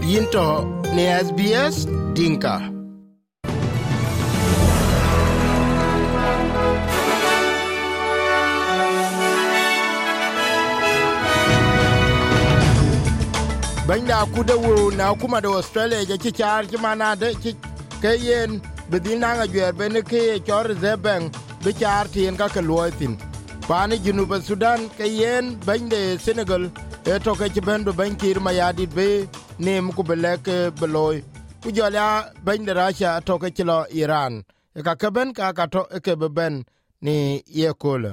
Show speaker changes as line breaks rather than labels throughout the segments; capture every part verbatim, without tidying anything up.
Yinto ne S B S Dinka. Banda kudawo na kuma da Australia ya ci char ki mana da ki kayen bedina ga gwer bene ke chor zeben be char tien ka ka loitin pani Junuba Sudan kayen bande Senegal e to ke bendo bankir ma yadi be nem ku belek beloy ku jola bande Russia to ke lo Iran e ka ka ben ka ka to ke ben ni yekola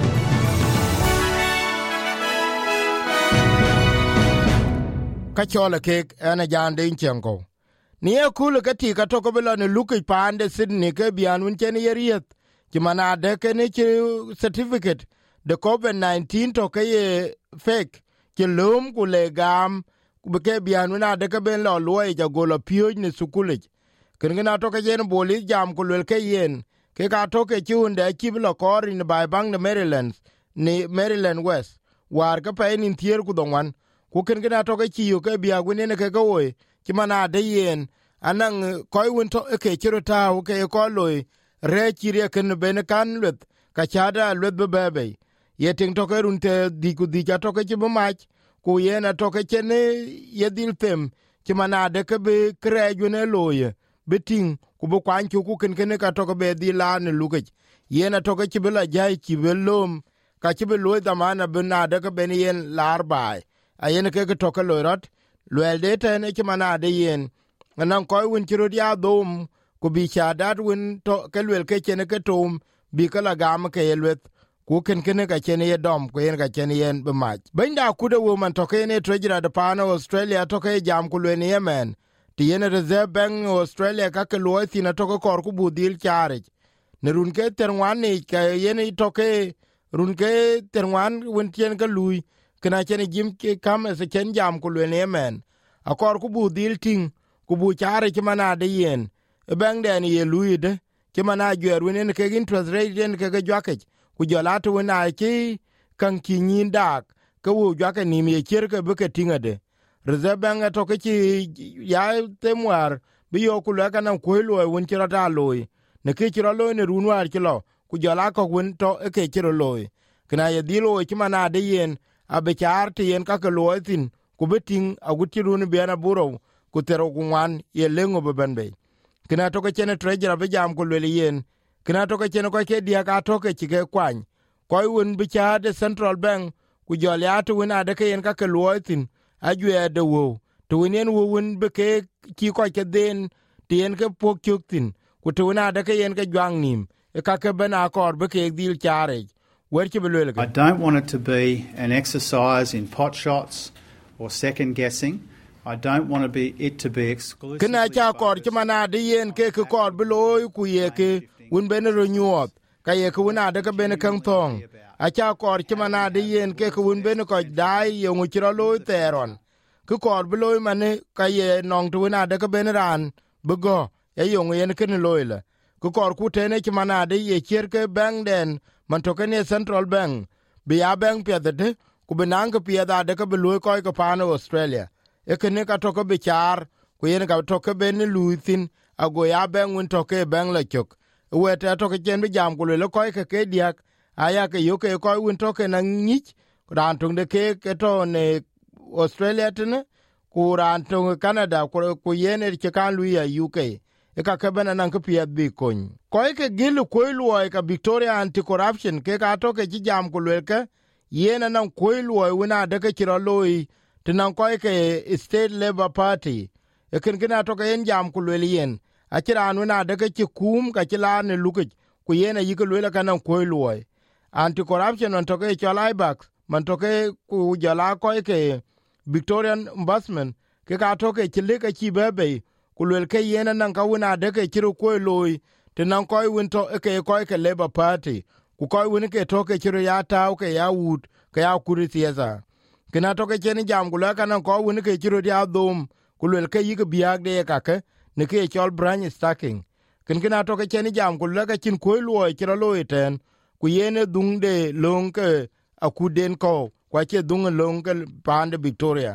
ka chola kek ena jande inchenko ni e kule kati ka toko bela ne luki pande Sydney ke bian wun chene yeriet ki mana de ke ne chi certificate de COVID nineteen to ke ye fake ki lum kule gam ke bian wun ade ke ben lo loe ja golo pio ne sukulich kengena to ke yen boli jam kulel ke yen ke ka to ke chunde ki blo kor in by bang de Maryland ni Maryland West war ka pe in tier ku donwan ku ken gina to ke chiyo ke bia gwene ne ke goy ki mana de yen anan koy won to ke chiro ta ke ko loy re chire ken ben kan lut ka chada lut be bebe ye ting to ke run te di ku di ja to ke chi mach ku yen to ke chene ye dil tem ki mana de ke be kre gwene loy be ting ku bo kwan chu ku ken ken ka to ke be di la ne luke yen to ke chi be la jai chi be lom ka chi be loy da mana be na de ke ben yen lar bai ayene ke ke toke loirat luel de tene ke mana de yen anan koy win chiro dia dom ku bi chadat win to ke luel ke chene ke tom bi kala gam ke yelwet ku ken ken ka chene ye dom ku yen ka chene yen be mach benda ku de wo man to ke ne treasurer de pano Australia to ke jam ku le ne Yemen ti yen reserve bank Australia ka ke loy tina to ko kor ku budil chare ne run ke terwan ni ke yen to ke run ke terwan win chen ka lui kena chene jim ke kam se chen jam ku le ne men akor ku bu dil ting ku bu chare ki mana de yen e bang den ye luide ki mana gyer winen ke interest rate den ke jwake ku jolatu na ki kan ki nyin dak ku wu jwake ni mi cher ke bu ke tingade reserve bank to ke ki ya temwar bi yo ku la kana ku lo won chira ta loy ne ke chira loy ne runwar ki lo ku jola ko won to e ke chira loy kena ye dilo ki mana de yen abe char ti yen ka ke loitin ku beting agutirun biana buro ku tero gwan ye lengo bebenbe kina to ke chene treasurer be jam ku le yen kina to ke chene ko ke dia ka to ke chike kwan koy won bi cha de Central Bank ku joliatu won ade ke yen ka ke loitin ajwe de wo to wen wo won be ke ki ko ke den ti yen ke pok chuktin ku to won ade ke yen ke jwang nim e ka ke bena kor be ke dil chare.
I don't want it to be an exercise in pot shots or second guessing. I don't want to be it to be exclusive.
Kena cha kor chmana de yen ke ke kor beloy ku ye ke un ben renyot ka ye ku na de ke ben kan tong a cha kor chmana de yen ke ku un ben ko dai yo ngu chro loy teron ku kor beloy mane ka ye nong tu na de ke ben ran bego ye yo ngu yen ken loyle ku kor ku tene chmana de ye cher ke bang den man toke ne Central Bank bi ya bank pia de ku benang pia da de ka beloy ko ko pano Australia e kene ka toke bi char ku yen ka toke ben luithin ago ya bank won toke bank la chok we ta toke chen bi jam ku le ko ke ke diak aya ke yo ke ko won toke na ngich ran tung de ke ke to ne Australia tene ku ran tung Canada ku yen ke kan lu ya U K e ka ke bena nan ke pia bi kon ko ke gilu ko lu ka Victoria anti corruption ke ka to ke jam ku le ke yena nan ko lu wona de ke tiro loy tinan ko ke State Labor Party e ken gina to ke en jam ku le yen a tira wona de ke kum ka tila ne luke ku yena yiko le ka nan ko lu anti corruption on to ke cholai bak man to ke ku jala ko ke Victorian Ombudsman ke ka to ke chile ke chi bebe kulwel ke yena nan ka wona de ke chiro ko loy te nan ko won to ke ko ke Labor Party ku ko won ke to ke chiro ya taw ke ya wut ke ya kuri siasa kina to ke chen jam gula kana ko won ke chiro ya dom kulwel ke yig biag de ka ke ne ke chol branch stacking kin kina to ke chen jam gula ka chin ko loy chiro loy ten ku yene dung de long ke akuden ko kwa che dung long ke pande Victoria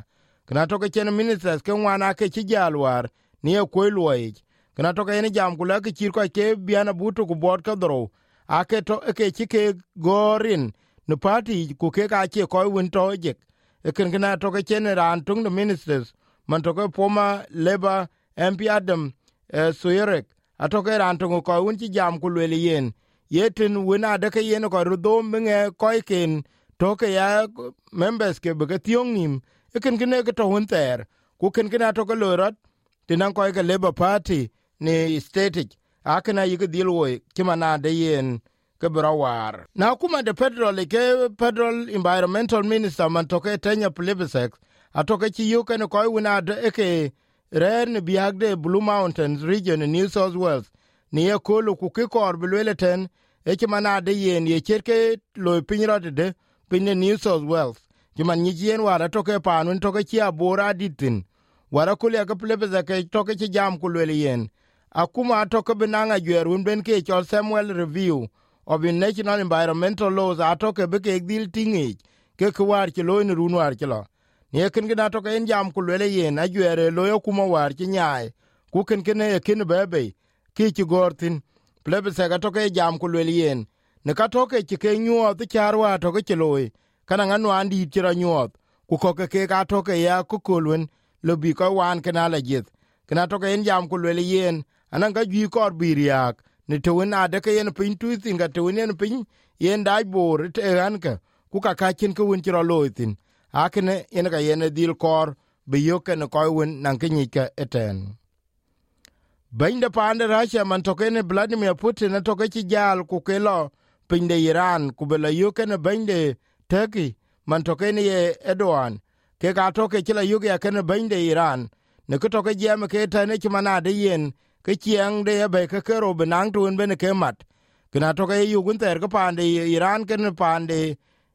kana to ke chen ministers ke wana ke chi jalwar ni e ko loy kana to ke ni jam kula ke chir ko ke biana butu ku bot ka dro ake to ke chi ke gorin no party ku ke ka che ko win to je e ken kana to ke chen ran tung the ministers man to ke former labor M P Adam uh, Suyerek atoke ran tung ko win chi jam ku le yen yetin wina de ke yen ko rudo menge ko ken to ke ya members ke be tiong nim e ken ken ke to hunter ku ken ken to ke lorot tinan ko ke labor party ni static akena yige dilwoy kimana de yen ke brawar na kuma de federal ke federal environmental minister man to ke Tanya Plibersek atoke chi yu ken ko wina de ke ren biagde Blue Mountains region in New South Wales ni e kolo ku ke kor bilweleten e kimana de yen ye cherke lo pinrot de pinne New South Wales kiman ni yen wara toke panun toke chi abora ditin wara kule ka Plibersek toke chi jam kulwele yen akuma toke benanga gwerun ben ke chol Samuel review of the national environmental laws atoke be ke dil tingi ke kwar ki lo ni runwar ki lo ni ken gina toke en jam kulwele yen agwere lo yo kuma war ki nyaai ku ken ken e ken bebe ki ki gortin Plibersek toke jam kulwele yen ne ka toke ki ke nyuo the charwa toke ki loy kana nganu andi tira nyuo ku ko ke ka toke ya ku kulwen lo bi ko wan kana la jit kana toke en jam kulwele yen anan ga gi kor biriak ni to na de ke yen pin tu tinga to yen pin yen dai bor te anka ku ka ka kin ko won tiro loitin akene yen ga yen dil kor bi yo ken ko won nan ke ni ke eten binde pande Russia man to ken Vladimir Putin to ke ti jal ku ke lo pinde Iran ku be la yo ken binde Turkey man to ken ye Erdogan ke ka to ke ti la yo ke ken binde Iran ne ko to ke jam ke tane ti mana de yen ke chiang de be ke kero benang tun bene ke mat kina to ke yu gun ter ko pande Iran ken pande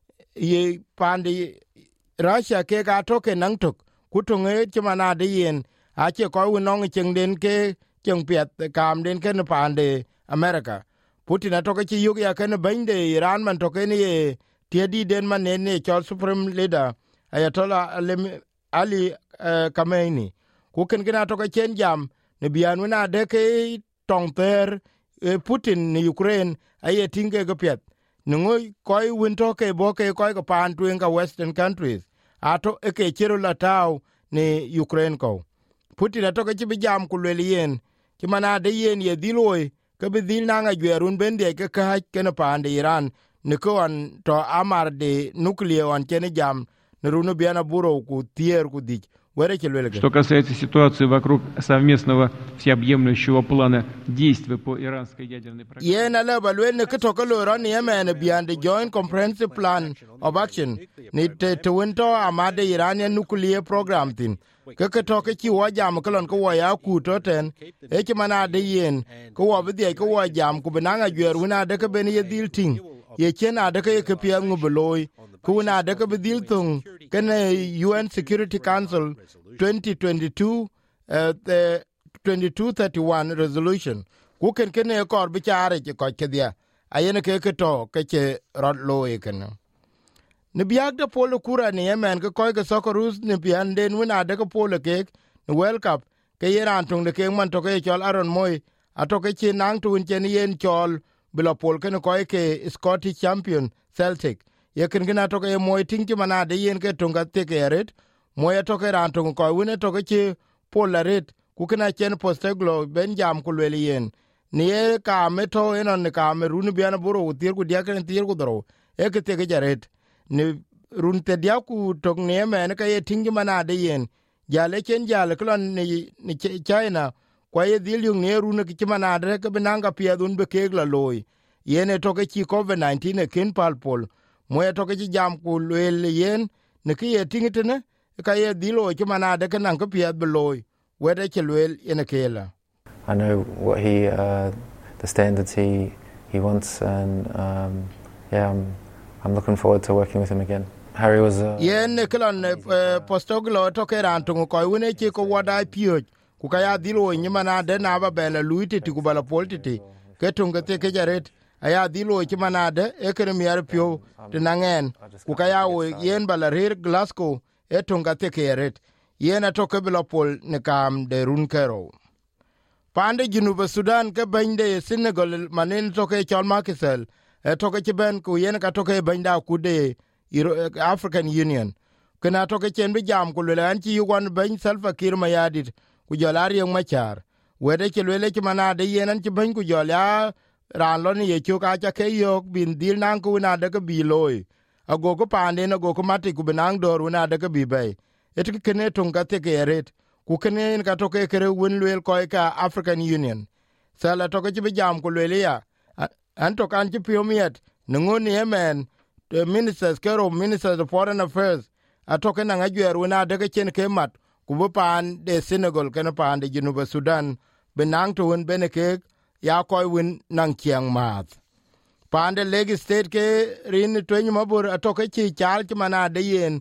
ye pande Russia ke ga to ke nang tok kutunge chimana de yen a che ko winong cheng den ke cheng piet kam den ken pande America Putin to ke yu ya ken bande Iran man to ke ni tiedi den man ne chol supreme leader Ayatollah Ali uh, Khamenei ku ken gina to ke chen jam ne bianu na de ke tong ter e Putin ni Ukraine aye tinge go pet ngoy koy win to ke bo ke koy ko pan tuen ka western countries ato e ke chiro la taw ni Ukraine ko Putin to ke bi jam ku le yen ki mana de yen ye diloy ke bi dil na nga gwerun bende ke ka ken pan de Iran ne ko an to amar de nuclear on ken jam ne runu biana buro ku tier ku dik.
Что касается ситуации вокруг совместного всеобъемлющего плана действий по иранской ядерной программе.
Yena la balwen ke to ko ron yemen beyond the joint comprehensive plan of action ni te to winto amade Iranian nuclear program tin ke ke to ke ti wo jam ko lon ko wo ya ku to ten e ti mana de yen ko wo bi ko wo jam ku benanga gwer una de ke ben ye dil tin ye chena de ke ke pia ngu beloy kuna de ke dil tung ken U N Security Council twenty twenty-two uh, the twenty-two thirty-one resolution ku ken ken e kor bi chare ke ko ke dia ayene ke ke to ke che rod lo e ken ne biag de polo kura ne yemen ke ko ke sokorus ne bian den wina de ke polo ke ne world cup ke yeran tung de ke man to ke chol aron moy ato ke chi nang tun chen yen chol bilo pol ken ko ke Scottish champion Celtic ye ken gina to ke moy ting ti mana de yen ke tunga te ke ret moy to ke ran tung ko wine to ke chi polaret ku kena chen posteglo ben jam ku le yen ni e ka meto enon ne ka me run biana buro utir ku dia ken tir ku dro e ke te ke jaret ni run te dia ku to ne me ne ka ye ting mana de yen jale chen jale klon ni ni China kwa ye dil yung ne run ke mana de ke benanga pia dun be ke la loy yene to ke chi covid nineteen e ken palpol moy to ke jam ku le yen ne ke ye ting te ne ka ye dilo ke mana de ke nan ke pia be loy where chelwel in a kela.
I know what he, uh, the standards he he wants, and um, yeah, I'm I'm looking forward to working with him again. Harry was. Uh,
yeah, Nicolan postoglo to keran to ko wone che ko wada pio ku kaya dilo nyimana de na ba bela luiti ti ku bala politi ke tunga te ke jaret aya dilo chimana de e kere miar pio te nangen ku kaya wo yen bala rir Glasgow e tunga te ke jaret yena to ke blopol ne kam de run kero pande Junuba Sudan ke bende Senegal manen to ke chol makisel e to ke ben ku yena ka to ke benda ku de African Union kana to ke chen bi jam ku le an ci yugon ben Salva Kiir Mayadit ku jolari yung machar wede ke le ke manade yenan ci ben ku jola ran lo ni ye chu ka cha ke yok bin dil nan ku na de ke bi loy ago ko pande na go ko mati ku benang dor na de ke bi bay et ke kene tonga te ke ret ku kene ka to ke kere won lel ko ka African Union sala to ke bi jam ku le ya an to kan ci piomiet ngoni yemen the ministers kero ministers of foreign affairs atoke na ngajwer wona de ke chen ke mat ku bu pan de Senegal ken pan de Junuba Sudan benang to won beneke ya koy win nang chiang mat pan de leg state ke rin twen mabur atoke chi chal ti mana de yen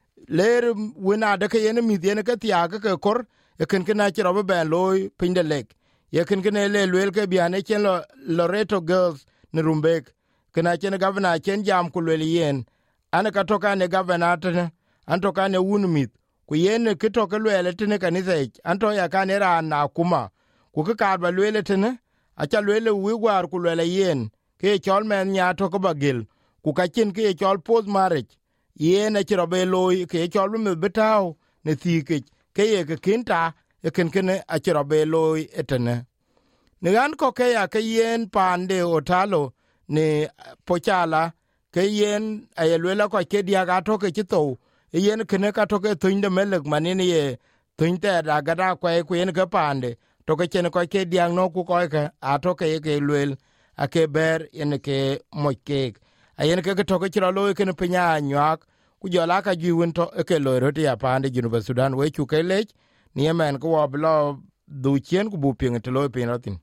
ler wona de ke yen mi de ke tia ke kor e ken ken na chi robe ben loy pin de leg ye ken ken le lwel ke biane chen lo Loreto girls ne rumbek kana chen governor chen jam ku le yen ana ka toka ne governor tene anto ka ne unmit ku yen ke to ke le tene kanisa anto ya ka ne ran na kuma ku ka ka ba le tene acha le wi war ku le yen ke chol men nya to ko bagil ku ka chen ke chol post marriage yen a chiro be loy ke chol me betaw ne ti ke ke ye ke kinta e ken ken a chiro be loy etene ne gan ko ke ya ke yen pande otalo ne pochala ke yen ayelwela ko ke dia ga to ke to yen kene ka to ke tinde melek manini ye tinde da gada ko e ku yen ke pande to ke chen ko ke dia no ku ko ke a to ke ke lwel a ke ber yen ke moke ayen ke to ke chiro lo ke ne pinya nyak ku jola ka ji won to ke lo ro ya pande Junuba Sudan we chu ke lech ni men ko oblo du chen ku bu ping to lo pin rotin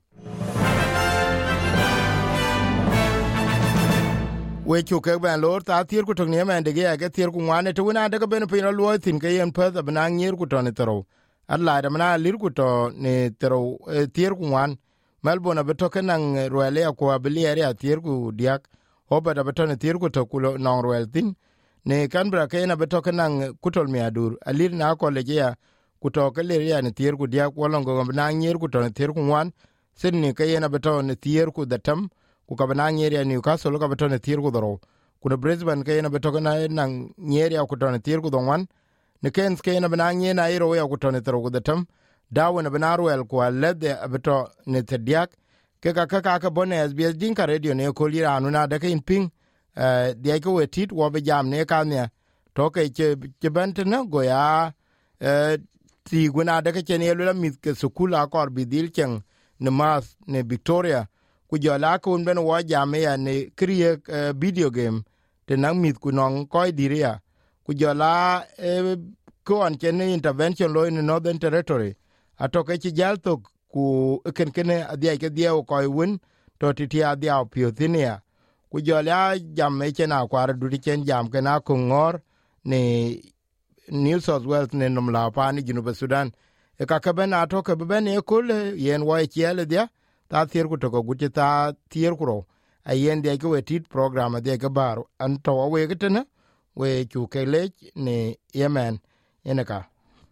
we chu ke ban lor ta tir ku to ne men de ge ke tir ku wane to na de ke ben pin lo tin ke yen pa da na ngir ku to ne tro alla da na lir ku to ne tro tir ku wan Melbourne be to ke nan roele ko abiliere a tir ku diak hoba da be to ne tir ku to ku no roel tin ne Canberra ke na be to ke nan kutol mi adur alir na ko le ya ku to ke le ya ne tir ku diak wolon go na ngir ku to ne tir ku wan sin ne ke na be to ne tir ku da tam ku ka bana nyeri Newcastle ka betone tir ku doro kuna Brisbane ke na betoke na nang nyeri ku tone tir ku donwan ne Cairns ke na bana nyeri na iro ya ku tone tro ku datam dawo na bana ruel ku alede abeto ne tediak ke ka ka ka bone S B S Dinka radio ne ko lira anuna de ke ping eh de ko wetit wo be jam ne ka ne to ke che che bentene go ya eh ti guna de ke ne lo mit ke sukula kor bidil chen ne mas ne Victoria ku jola kun ben wo jame ya ne kriye uh, video game te nang mit ku non ko diria ku jola eh, ko an chen intervention lo in Northern Territory atoke chi jalto ku ken ken adia ke dia ko win to ti adia piothinia ku jola jame chena kwar du chen jam kana ku ngor ne New South Wales ne nomla pani Junuba Sudan e ka ka ben atoke ben e kul yen wo chiele dia ta tier ku to ko guti ta tier ku ro ayen de ko wetit program de ke bar an to we getene we chu ke le ne Yemen enaka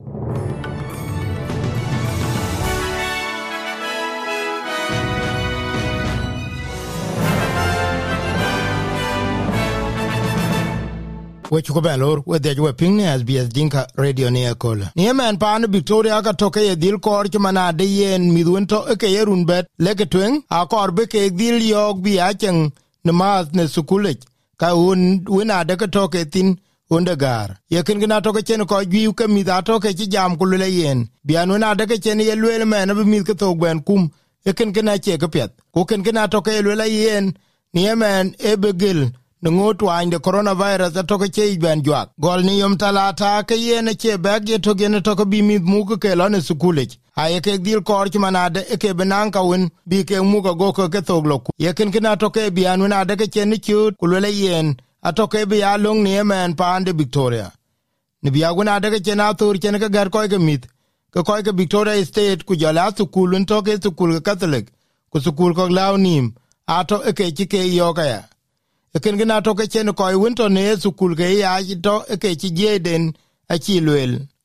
we chuko belor we de we ping ne S B S Dinka radio ne akola ni men pan Victoria ka toke ye dil kor ki mana de yen midun to ke yerun bet leke twen a kor be ke dil yok bi a chen ne mas ne sukule ka un wina de ka toke tin undagar ye kin gina toke chen ko gi ke mi da toke ki jam ku le yen bi anu na de ke chen ye le men be mi ke to gwen kum ye kin gina che ke pet ku kin gina toke le yen ni men e begil nungu twany de coronavirus atoke che ben jwak gol ni yom talata ke yene che bag ye to gene to bi mi mu ke lo ne sukule aye ke dil kor ki manade e ke benan ka win bi ke mu go ko ke to glo ye ken kina to ke bi anu na de ke chen ni chu kulele yen atoke bi ya long ni men pande Victoria ni bi aguna de ke chen atur chen ke gar ko ke mit ke ko ke Victoria state ku jala sukul to ke sukul Catholic ku sukul ko law nim ato e ke ti ke yo ka ya ken gina to ke chen ko winto ne sukul ke ya to ke ti jeden a chi lwel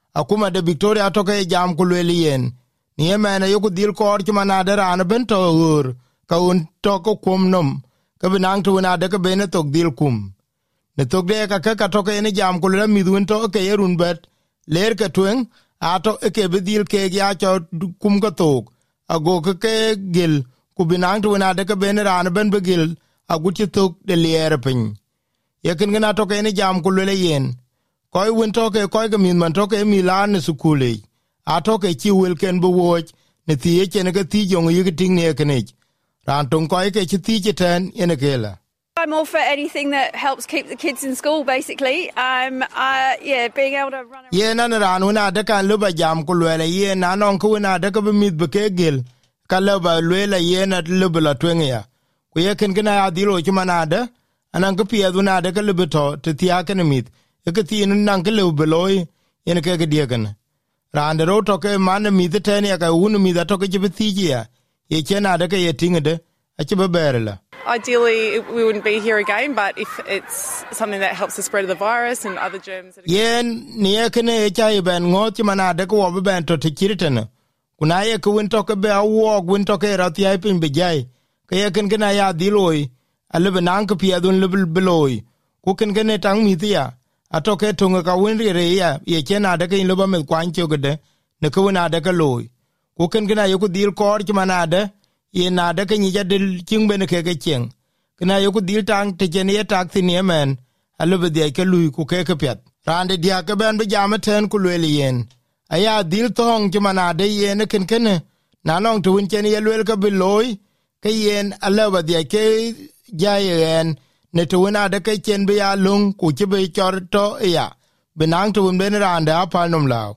akuma de Victoria toke jam kulweli yen ni emene yoku dil kor ki manade ran ben to ur ka un to ko kumnom ka binang tu na de ka bene tok dil kum ne tok de ka ka toke ni jam kulwe midun to ke yerun bet ler ka twen ato ke bedil ke ya cho kum ka tok ago ke ke gil ku binang tu na de ka bene ran ben begil aguti tok de ler pin yekin gna toke ni jam kulwe yen koy win toke koy ga min man toke milan sukule atoke chi wil ken bo woch ne tie chen ga ti jong yi ting ne kenech ran ton koy ke chi ti ten ene kela.
I'm all for anything that helps keep the kids in school, basically. Um, uh, yeah, being able to run around.
Yeah, nan ran una de kan luba jam ku lele ye na non ku na de ka mit be ke gel ka luba lele ye na luba la twen ya ku ye ken gna adilo chi manade anan ka pie una de ka luba to te tia ken mit e ka ti nan ka luba loy ene ke ga die ken ran de ro to ke man mit te ne ka un mit to ke be ti ya ye chena de ka ye tingede a chi be berla.
Ideally, we wouldn't be here again, but if it's something that helps the spread of the virus and other germs...
Yen, niye kene echa iben ngot mana de ko obe ben to tikiritene. Kuna ye ko win toke be a walk win toke rati ai pin bejai. Ke ye ken gena ya diloi, a lebe nan ke pia dun lebe beloi. Ku ken gene tang mitia, a toke tunga ka win re ya, ye chena de ke in lebe me kwancho gede, ne ko wina de ke loi. Ku ken gena ye ku dil kor ki mana de, ye na de ke nyija del ching bene ke ke cheng kena yo ku dil tang te chen ye tak tin ye men alobe de ke lui ku ke ke pet rande dia ke ben be jam ten ku le yen aya dil tong ti manade ye ne ken ken na long tu chen ye le ke be loy ke yen alobe de ke ja yen ne tu na de ke chen be ya lung ku ti be chor to ya benang tu ben rande apal nom lao.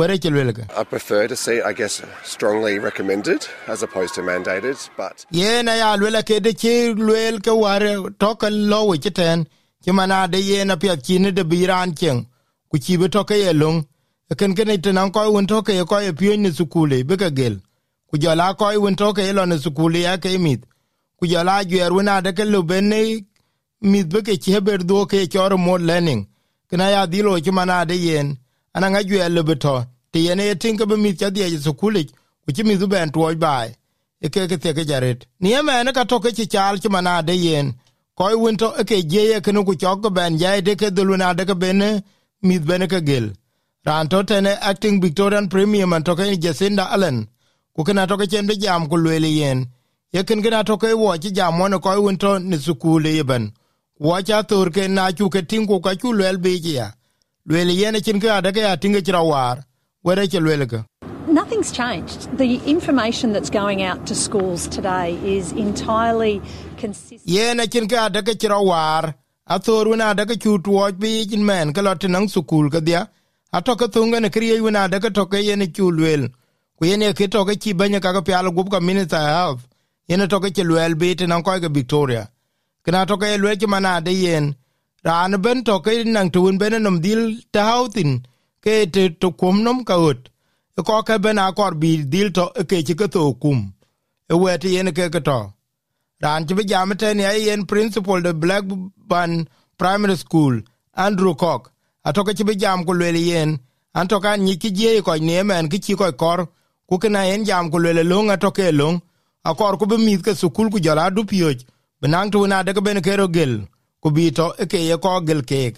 I prefer to see, I guess, strongly recommended as opposed to mandated, but...
Yeah, na ya lwela ke de chi lwel ke ware toka lowe chiten, chi mana de ye na pia chine de biran cheng, ku chi be toka ye lung, ken ken ite nan koi wun toka ye koi ye piyo ni sukule, beka gel, ku jala koi wun toka ye lo ni sukule ya ke mit, ku jala juer wuna de ke lubene mit beke chi heber do ke choro more learning, kena ya dilo chi mana de yen, ananga juer lubeto, ti yene tinka be mit chadi ye sukule ku chi mit ben tuoj bai e ke ke te ke jaret ni eme ka to ke chi chal chi mana de yen koi winto e ke je ye kenu ku chok ben ja de ke duluna de ke ben mit ben ke gel ran to tene acting Victorian Premier man to ke Jacinda Allen ku kana to ke chen be jam ku le yen ye ken gina to ke wo chi jam mo koi winto ni sukule ye ben wo cha tur ke na chu ke tingu ka chu le be ya le yen chin ka de ke ya tinga chrawar.
Nothing's changed. The information that's going out to schools today is entirely consistent.
Yeah, na chin ka da ka chira war. Athor wina da ka chut watch be in man ka lot nang sukul ka dia. Atoka thunga na kriye wina da ka toke ye ne chulwel. Ku ye ne ke toke chi banya ka ka pialo gup ka Minister of Health. Ye ne toke chulwel be te nang koi ka Victoria. Kana toke ye lwe chi mana de yen. Rana ben toke nang tuwin bene nom dil ta hautin. Ke te to kumnom ka ut e ko ka ben akor bi dil to ke ti ka to kum e wete yen ke ka to ran ti jam te ne yen principal de Blackburn Primary School Andrew Cock atoka ti jam ko le yen antoka ni ki je ko ne men ki ko kor ku kana yen jam ko le long atoke long akor ku be mit ke sukul ku jala du pioj benang tu na de ka ben ke rogel ku bi to ke ye ko gel ke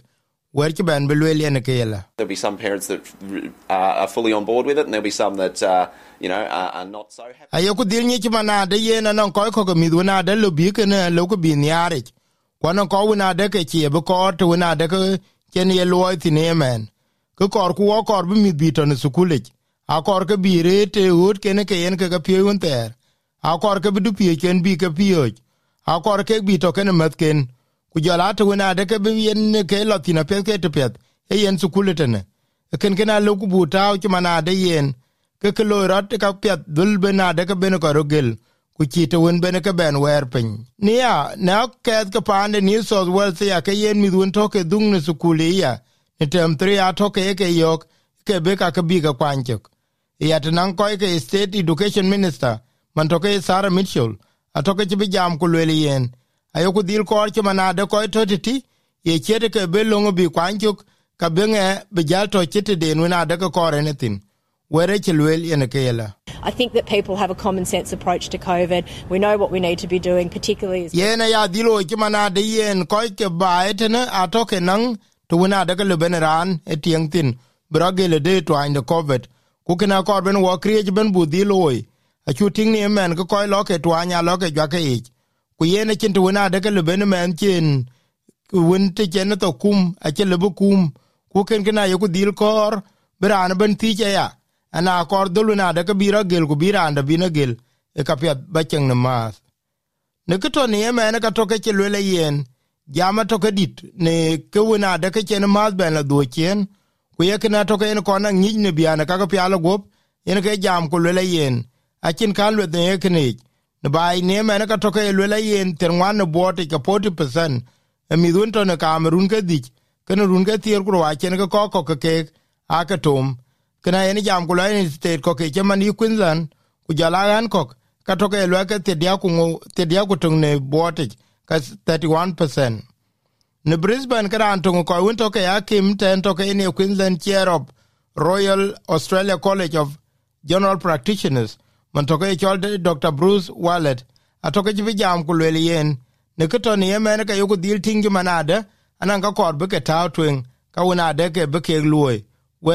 There'll be some parents that uh, are fully on board with it, and there'll be some that uh, you know are, are not so happy.
Ayoku dil nyi chimana de ye na non koy ko mi duna de lo bi ken lo ko bi nyare. Ko non ko una de ke chi be ko to una de ke ken ye lo ti ne men. Ko kor ku kor bi mi bi to ne sukule. A kor ke bi re te hot ken ke yen ke ke pi un ter. A kor ke bi du pi ken bi ke pi. A kor ke bi to ken mat ken. Ku jala to na de ke bi yen ke latina pe ke te pet e yen sukule tene e ken ken alo ku buta o mana de yen ke ke lo rat ka pet dul be na de ke ben ko rogel ku chi to wen ben ke ben wer pen nia na ke ke pande ni so wel ya ke yen mi dun to ke dung ne sukule ya ne tem tre a to ke ke yok ke be ka ke bi ka kwanchok ya tanan ko ke State Education Minister man to ke Sarah Mitchell a to ke bi jam ku le yen ayoku dil kor chi mana de ko to ti ye chete ke be longo bi kwanchuk ka benge be jal to chite den wina de ko kor anything where chelwel ene kela.
I think that people have a common sense approach to COVID. We know what we need to be doing, particularly as
yena ya dilo ki mana de yen ko ke baet ne atoke nang to wina de ko beneran etieng tin bragele de to in the COVID ku kena kor ben wo kriye ben budi loy a chuting ni men ko koy loke to anya loke jake ich ku yene chin to wina de ko ben men chin win te chen to kum a chele bu kum ku ken kena yo ku dil kor beran ben ti ya ana kor dulu na de kabira gel ku bira anda bina gel e kapya bacheng na mas ne kito ni ema ne ka toke chelwele yen jama toke dit ne kewuna de ke chen mas ben la do chen ku ye kana toke en kona nyi ne biana ka ka pyalo gop en ke jam ku lele yen akin kan le ne kene ne bai ne ema ne ka toke lele yen terwan no bote ka forty percent e mi dun to ne Cameroon ke dik ken run ke tier ku wa chen ko ko ke ke akatom kana eni jam kula ni state ko ke chamani Queensland ku jala an ko ka to ke lo ke te dia ku te dia ku tung ne bote ka thirty-one percent ne Brisbane kran tung ko won to ke akim ten to ke ni Queensland chair of Royal Australia College of General Practitioners man to ke chol Doctor Bruce Wallet a to ke bi jam ku le yen ne ko to ni men ka yugo dil tingi manade anan ka kor be ke taw twen ka wona de ke be ke luoi where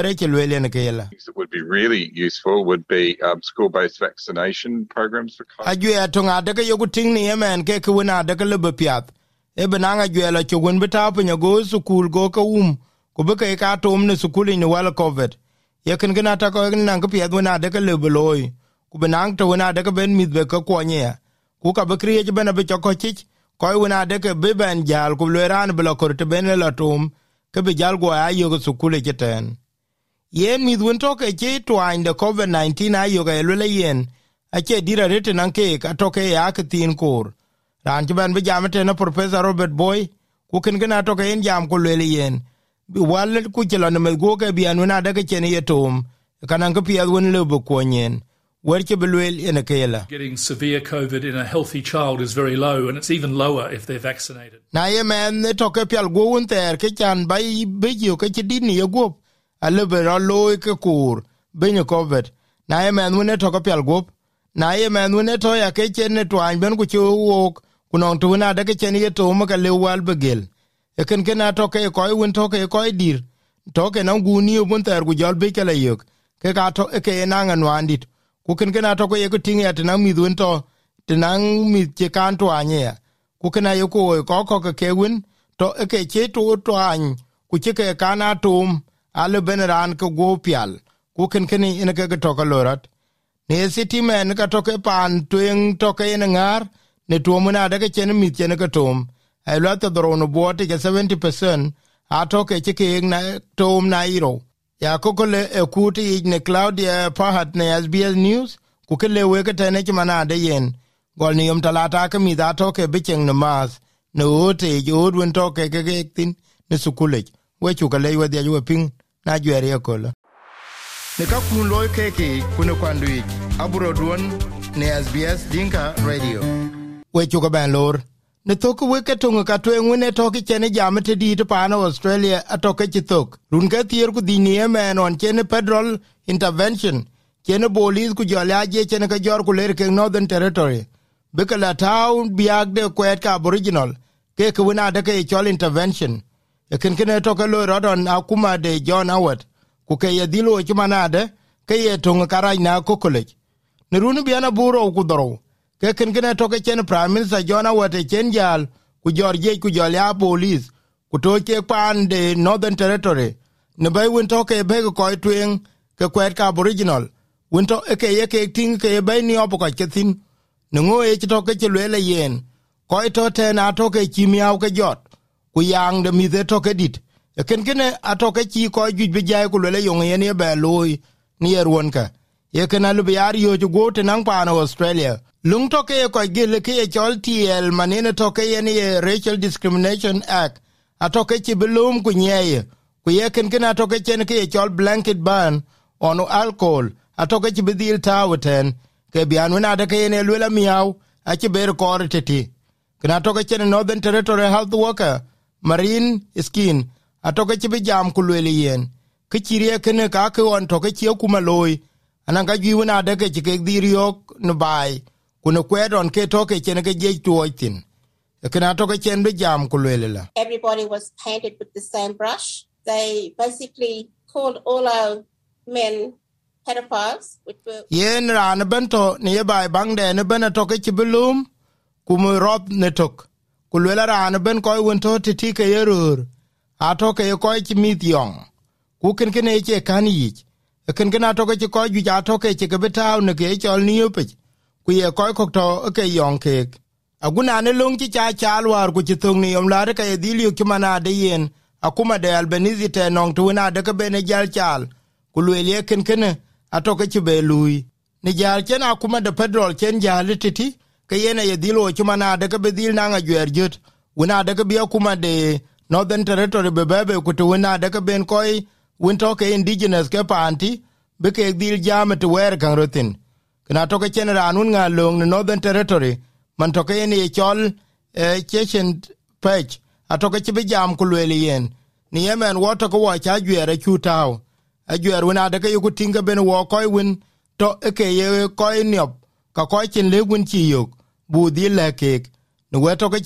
it
would be really useful would be um, school-based vaccination programs for COVID.
Ajue atonga de yogu ting ni yemen ke kuina de le bepiat. E benanga jue la chugun beta penya go school go ka um ko be ke ka tom ne school ni wala COVID. Ye ken gna ta ko nang ke piat wona de le beloy. Ku benang to wona de ben mit be ko konye. Ku ka be kriye ben be ko chich ko wona de ke be ben jal ku le ran blo ko te ben la tom ke be jal go ayo go school ke ten. Yen mi dun to ke che twain de COVID nineteen ayo ga le yen a che dira rete nan ke ka to ke ya ke tin kor ran ke ban be jamete na Professor Robert Boy ku ken gna to ke en jam ko le yen bi wal ku che la me go ke bi anu na de ke chen ye tom kanan ke pia won le bu ko nyen wer ke belwel en ke la
getting severe COVID in a healthy child is very low and it's even lower if they're vaccinated.
Na ye men to ke pial go un ter ke chan bai be yo ke ti ni ye go a liberal loy ke kur benyo COVID na ye men wone to ko pial gop na ye men wone to ya ke chen ne twan ben ku chu wok kunon tu na de ke chen ye to mo ka le wal begel e ken ken na to ke ko won to ke ko dir to ke na guni bun ter ku jol be ke le yok ke ka to ke na ngan wandit ku ken ken na to ko ye ku tin ya na mi dun to tinang mi che kan to anya ku ken ayo ko ko ko ke win to ke che to to an ku che ke kana tum ale beneran ko go pial ku ken ken ine ke to ko lorat ne city men ka to ke pan twen to ke ne ngar ne to muna de ke chen mi chen ke tom ai lo to dro no bote ke seventy percent a to ke ke na tom na iro ya ko ko le e ku ti ne Claudia Pahat ne S B S News ku ke le we ke tene ke mana de yen gol ni um talata ke mi da to ke bichen ne mas ne ote jod won to ke ke tin ne sukule we chu ka le we dia ju ping na jwere yakola ne ka kun loy keke kun kwandu aburo duon ne S B S Dinka Radio we chu ka ban lor ne to ko we ke tunga ka twen ne to ke chene jamete di to pa no Australia atoke chitok run ka tier ku dini men on chene federal intervention chene bolis ku jala je chene ka jor ku ler ke Northern Territory be ka la town biag de kwet ka Aboriginal ke ku na de ke chol intervention e ken ken to ke lo rodon akuma de John Howard ku ke ye dilo chumanade ke ye tunga karai na ko college ne runu biana buro ku doro ke ken ken to ke chen Prime Minister John Howard e chen jal ku George ku jala police ku to ke pan de Northern Territory ne bay won to ke be ko twen ke kwet ka Aboriginal won to ke ye ke ting ke bay ni opo ka tin ne ngo e to ke le yen ko to te na to ke chimiao ke jot ku yang de mi de to ke dit e ken ken a to ke chi ko ju be jay ku le yong ye ne be loy ni erwon ka ye ken alu be ari yo ju go te nang pa no Australia lung to ke ko gele ke chol T L manene to ke ye ni Racial Discrimination Act a to ke chi belum ku nyeye ku ye ken ken a to ke chen ke chol blanket ban on alcohol a to ke chi bidil tawten ke bian na de ke ne lula miau a chi ber ko tete kana to ke chen Northern Territory health worker Marine Skin atoke ci be jam ku le yen ke chirie kene ka ke on toke ci ku maloi anan ka gi wona de ke ci ke diriok no bai ku no kwedon ke toke chene ke je tuotin e kana toke chen be jam ku le la.
Everybody was painted with the same brush. They basically called all our men pedophiles, which were
yen ran bento ne bai bang de ne ben toke ci belum ku mo rob ne tok ku le ran ben ko won to ti ke yerur atoke ko ci mit yong ku ken ken e che kan yi ken ken atoke ci ko ju atoke ci ke betaw ne ke chol ni pe ku ye ko ko to ke yong ke aguna ne long ci cha chalwar ku ci thong ni yom la ke dilio ki mana de yen akuma de Albanese te nong tu na de ke bene jal chal ku le ken ken atoke ci be lui ni jal chen akuma de petrol chen jal titi ke yene ye dilo ki mana de ke be dil na nga jwer jut una de ke bi akuma de Northern Territory bebebe kutuwina deke ben koi wintoke indigenous ke panti beke dil jame to wer kan rotin kana toke chenera anun nga long no Northern Territory man toke ni chol eh, Chechen page atoke chibe jam kulweli yen ni yemen wato ko wa cha jwere chutao ajwer wina deke yuku tinga ben wo koi win to eke ye koi niop ka koi chen le win chi yok bu dil lekek.
We've been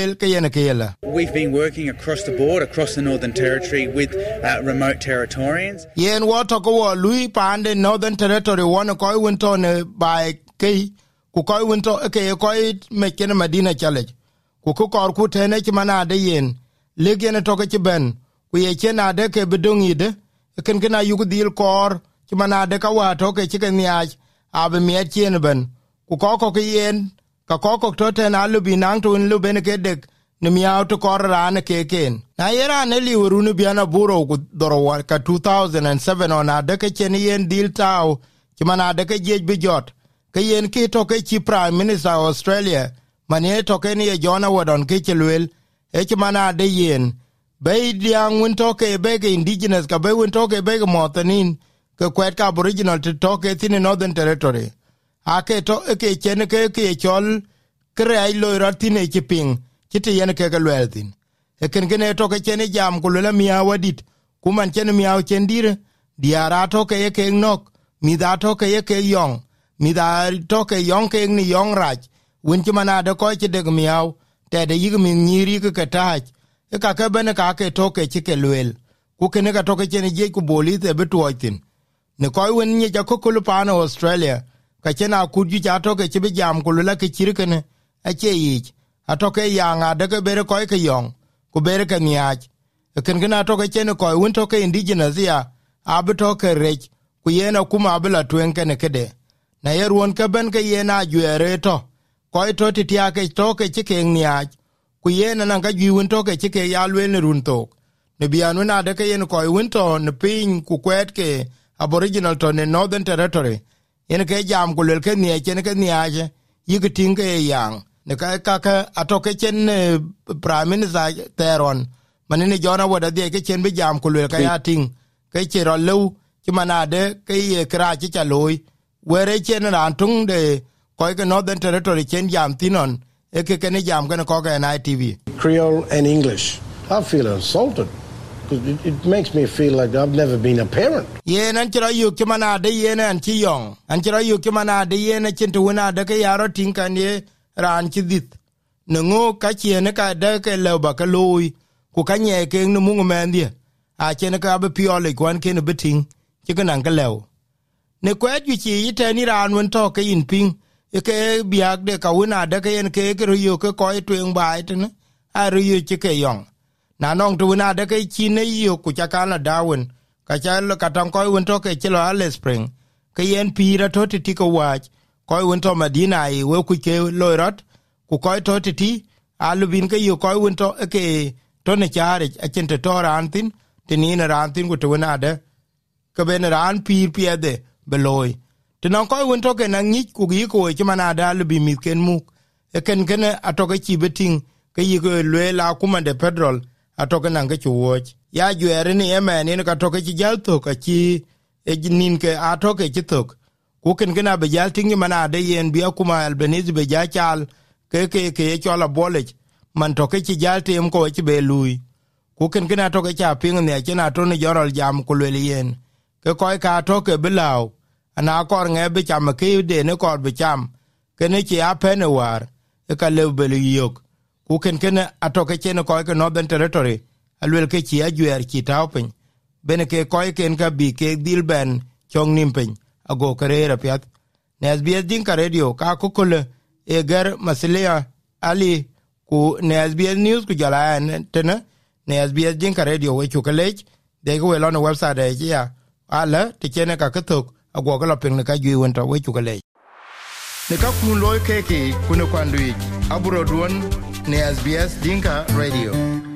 working across the board, across the Northern Territory, with uh, remote Territorians.
Yen wato ko lui pande Northern Territory wana koi winto ne by kei ku koi winto ke koi mekene Madina challenge ku ku kor ku tene ki mana de yen legene to ke ben ku ye chena de ke bedungi de ken gena yugo dil kor ki mana de ka wato ke ke nyaj abe mi chen ben ku ko ko ke yen ka kokok to ten alu binang to in lu bene kedek ne miao to kor rane keken na yera ne li urunu biana buro ku doro ka two thousand seven on adeke chen yen dil tao ki mana adeke jej bijot ke yen ki to ke chi prime minister Australia mane to ke ni Jona Wadon ke chelwel e ki mana de yen be diang won to ke be ke indigenous ka be won to ke be motanin ke kwet ka aboriginal to to ke tin Northern Territory ake to ke chen ke ke chol krai lo ratine chiping chite yen ke ke lweltin e ken ken to ke chen jam ko le mia wadit kuman chen mia chen dire diara to ke ke nok mi da to ke ke yong mi da to ke yong ke ni yong raj win ti mana de ko che de miao te de yig mi nyiri ke ke taj e ka ke bene ka ke to ke ke lwel ku ken ka to ke chen je ku boli te betuotin ne ko win ni ja ko ko pa na Australia ka chena kuju cha to ke chibe jam ko la ke chirkene a che yi a to ke yanga de ke bere ko ke yong ku bere ke nyaj e ken gna to ke chen ko win to ke indigenous ya ab to ke rech ku yena kuma bla twen ke ne kede na yerwon ke ben ke yena jwere to ko to ti ya ke to ke ke nyaj ku yena na ga ju win to ke ke ya lwen run to ne bianu na de ke yen ko win to ne pin ku kwet ke aboriginal to ne Northern Territory yen ke jam ko le ke nie chen ke niaje yig tinge yang ne ka ka ka atoke chen prime minister teron manene Jona Wada de ke chen be jam ko le ka ya ting ke chero lu ki manade ke ye kra chi chaloi were chen ran tung de ko ke Northern Territory chen jam tinon e ke ke ne jam ke ko ke na T V
Creole and English. I feel insulted. It, it makes me feel like I've never been a parent.
Ye nan chira yu ki mana de ye nan chi yong. An chira yu ki mana de ye na chin tu na de ke yaro tin kan ye ran chi dit. Nengo ka chi ne ka de ke le ba ka loy ku ka nye ke nu mu men dia. A chen ka be pio le kwan ke ne beting chi ka nan ka lew. Ne kwet yu chi te ni ran won to ke in ping e ke biak de ka wona de ke en ke ke yu ke ko twen bai tne. A ru yu chi ke yong. Na nong tu na de ke chi ne yu ku cha kana dawin ka cha lo ka tan ko won to ke chilo ale spring ke yen pira to ti ko wach ko won to Madina I we ku ke lorat ku ko to ti alu bin ke yu ko won to ke to ne chare a chen to rantin ti ni na rantin ku tu na de ke ben ran pir pie de beloy ti non ko won to ke na ngi ku gi ko chi mana da alu bi mi ken mu e ken ken a to ke chi beting ke yi ko le la kuma de petrol atoke nange chuoch ya jwere ni emen in ka toke chi jal tok achi e nin ke atoke chi tok ku ken gena be jal tingi mana de yen bia kuma Albanese be ja chal ke ke ke chola bolech man toke chi jal tem ko chi be lui ku ken kena to ke cha ping ne chena to ne jorol jam ku le yen ke koy ka to ke bilaw ana kor nge be cham ke de ne kor be cham ke ne chi apene war e ka le be yok ku ken ken atoke chen koy ke Northern Territory alwel ke chi ajuer chi taupen bene ke koy ken ka bi ke dil ben chong nimpen ago karera piat ne S B S Dinka Radio ka kukule e gar masilia ali ku ne S B S News ku jala tena ne S B S Dinka Radio we chukalech de go on the website e ya ala te chene ka katok ago ka lopin ka ju wonto we chukalech ne ka kun loy keke kuno kwandui aburo duon ne S B S Dinka Radio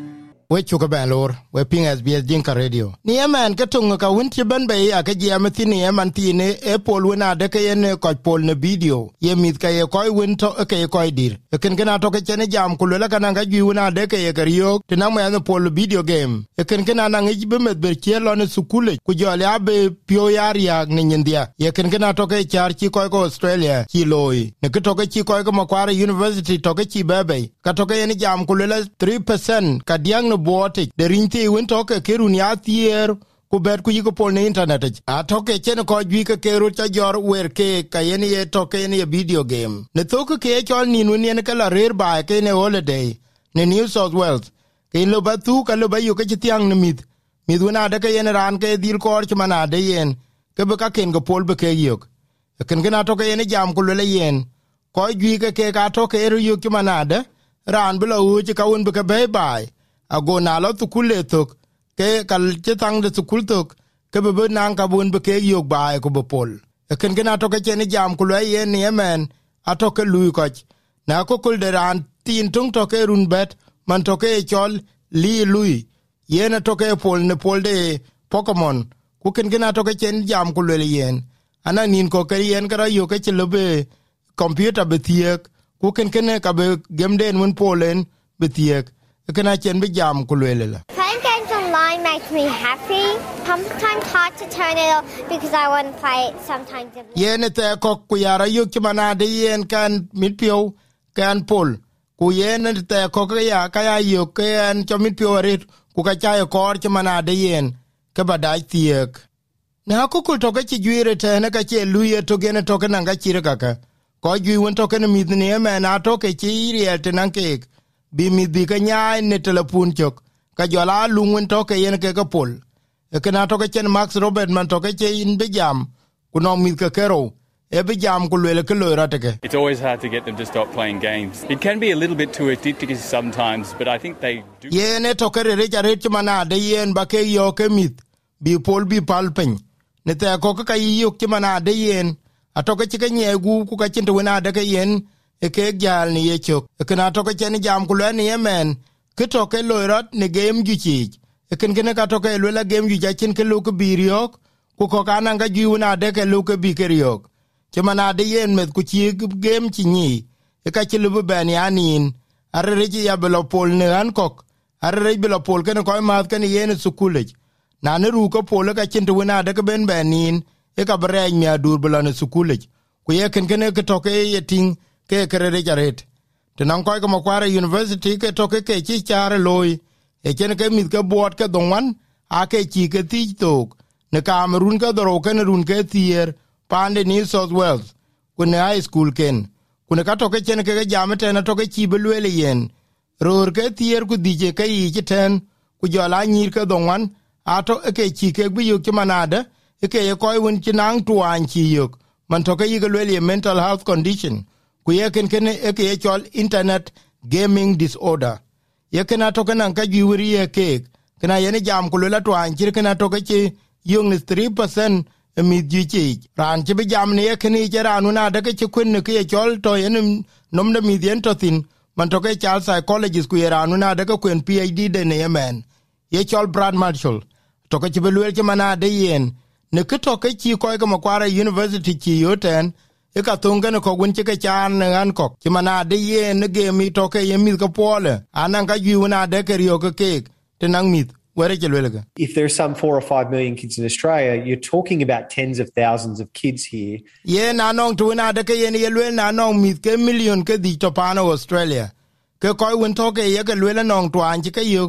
we chuka balor we ping S B S Dinka Radio ni eman ka tunga ka winti ban bay aka ji amati ni eman ti ne e pol wona de ka yen ko pol ne video ye mit ka ye koy winto ka ye koy dir e ken gena to ka chene jam ku la kana ga ji wona de ka ye kariyo tina mo ya pol video game e ken gena na ngi be met ber chelo ne sukule ku jole abe pio yar ya ne ndia ye ken gena to ka char chi koy ko Australia chi loy ne ka to ka chi koy ko Macquarie University to ka chi bebe ka to ka yen jam ku la three percent ka diang bote de rinte won toke kerun ya tier ku bet ku yiko pol ne internet a toke chen ko gwi ke keru cha jor wer ke ka yen ye toke ne video game ne toke ke chol ni nu ne ka la rer ba ke ne holiday ne New South Wales ke lo ba tu ka lo ba yu ke tiang ne mit mit wona de ke yen ran ke dil ko ch mana de yen ke ba ka ken go pol be ke yok ken gena toke yen jam ku le yen ko gwi ke ke ka toke eru yu ch mana de ran blo u ch ka won be ke be bai ago na lo tukule tok ke kal chetang de tukul tok ke be nan ka bun be ke yok ba ko be pol e ken gena to ke chen jam ku le yen yemen atoke lui ko na ko kul de ran tin tung to ke run bet man to ke chol li lui yen to ke pol ne pol de Pokemon ku ken gena to ke chen jam ku le yen ana nin ko ke yen kra yo ke chlobe computer be tiek ku ken ken ka be gemden mun polen be tiek kana chen be jam ku le la
playing games online makes me happy. Sometimes hard to turn it off because I want to play it sometimes.
Yen te ko ku yara yu ki mana de yen kan mitpio kan pol ku yen te ko ka ya ka ya yu kan cho mitpio rit ku ka cha ko ki mana de yen ke badai tiek na ko ku to ka chi juire te na ka che luye to gene to kana ga chire kaka ko ju won to kana mi ne me na to ke chi ri te nan ke bi mi bi ka nyaay ne telepon chok ka jola lungun to ke yen ke ka pol e kana to ke chen Max Robert man to ke in be jam ku no mi ka kero e be jam ku le ke lo rateke.
It's always hard to get them to stop playing games. It can be a little bit too addictive sometimes, but I think they do.
Ye ne to ke re ja re mana de yen ba ke yo ke mit bi pol bi palpen ne te ko ka yi ke mana de yen atoke ke nye gu ku ka chen to na de ke yen e ke gal ni ye chok e kana to ke chen jam ku le ni yemen ke to ke loirat ne game ju chi e ken ken ka to ke le la game ju ja chen ke lu ke biriok ku ko kana ga ju na de ke lu ke bi ke riok ke mana de yen met ku chi game chi ni e ka chi lu be ni anin are re ji ya belo pol ne an kok are re belo pol ken ko ma ken yen su kulej na ne ru ko pol ka chen to na de ke ben benin e ka bre mi adur belo ne su kulej ku ye ken ken ke to ke ye ting ke kerere jaret tenan ko ko Macquarie University ke to ke ke chi chare loy e chen ke mit ke bot ke donwan a ke chi ke ti tok ne Cameroon ke doro ke ne run ke tier pande New South Wales ku ne high school ken ku ne ka to ke chen ke jamete na to ke chi belwele yen ror ke tier ku dije ke yi ten ku jola nyir ke donwan a to ke chi ke bi yu ke manade e ke ko won chi nang tuan chi yu man to ke yi ke mental health condition ku yeken kene eke ye chol internet gaming disorder yeken ato kana ka jiwri ye ke kana yene jam ku la twan chir kana to ke chi yung three percent mi ji chi ran chi be jam ne yeken ye ranu na de ke kun ke ye chol to yen nom de mi den to tin man to ke chal psychologist ku ye ranu na de ke kun P H D de ne yemen ye chol Brad Marshall to ke chi be luel chi mana de yen ne ke to ke chi ko ke Macquarie University chi yoten e ka tunga ne ko gun ke chan an ko ki mana de ye ne ge mi to ke ye mi ko pole anan ka ju na de ke rio ke ke tenang mit were ke lele.
If there's some four or five million kids in Australia, you're talking about tens of thousands of kids here.
Ye na nong tu na de ke ye ne lele na nong mit ke million ke di to pano Australia ke ko won to ke ye ke lele nong twan ke yo